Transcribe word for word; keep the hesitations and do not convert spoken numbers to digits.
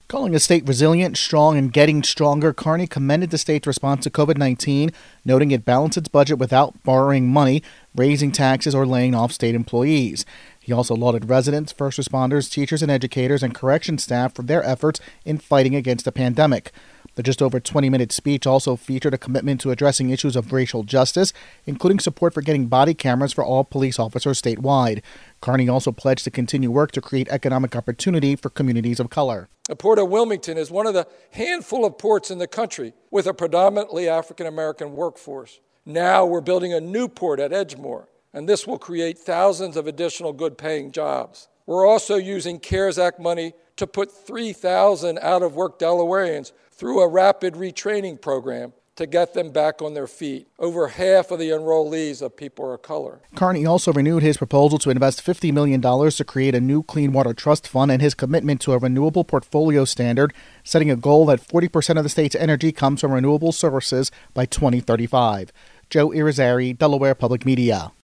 Calling the state resilient, strong, and getting stronger, Carney commended the state's response to covid nineteen, noting it balanced its budget without borrowing money, raising taxes, or laying off state employees. He also lauded residents, first responders, teachers and educators, and correction staff for their efforts in fighting against the pandemic. The just over twenty-minute speech also featured a commitment to addressing issues of racial justice, including support for getting body cameras for all police officers statewide. Carney also pledged to continue work to create economic opportunity for communities of color. The Port of Wilmington is one of the handful of ports in the country with a predominantly African-American workforce. Now we're building a new port at Edgemoor, and this will create thousands of additional good-paying jobs. We're also using CARES Act money to put three thousand out-of-work Delawareans through a rapid retraining program to get them back on their feet. Over half of the enrollees of people of color. Carney also renewed his proposal to invest fifty million dollars to create a new Clean Water Trust Fund and his commitment to a renewable portfolio standard, setting a goal that forty percent of the state's energy comes from renewable sources by twenty thirty-five. Joe Irizarry, Delaware Public Media.